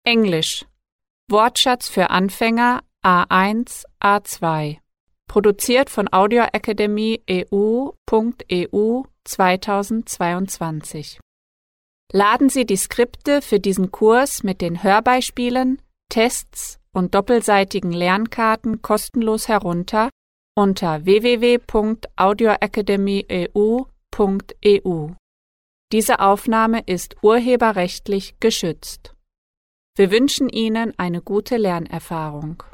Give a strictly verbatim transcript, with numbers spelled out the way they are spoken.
Englisch. Wortschatz für Anfänger A eins, A zwei. Produziert von audioakademie e u punkt e u zweitausendzweiundzwanzig. Laden Sie die Skripte für diesen Kurs mit den Hörbeispielen, Tests und doppelseitigen Lernkarten kostenlos herunter unter w w w punkt audioakademie e u punkt e u. Diese Aufnahme ist urheberrechtlich geschützt. Wir wünschen Ihnen eine gute Lernerfahrung.